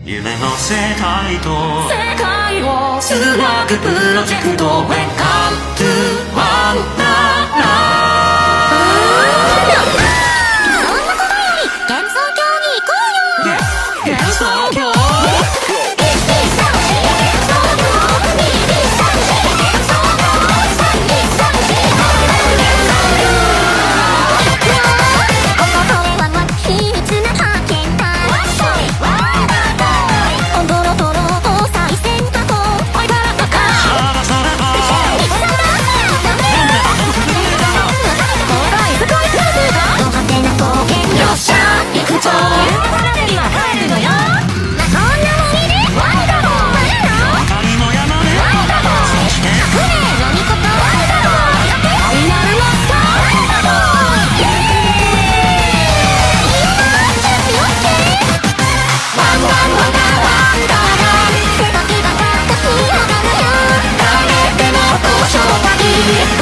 夢の世界と世界をつなぐプロジェクト Welcome to ワンダーラそんなことより幻想郷に行こうよ。 幻想郷誰でもご紹介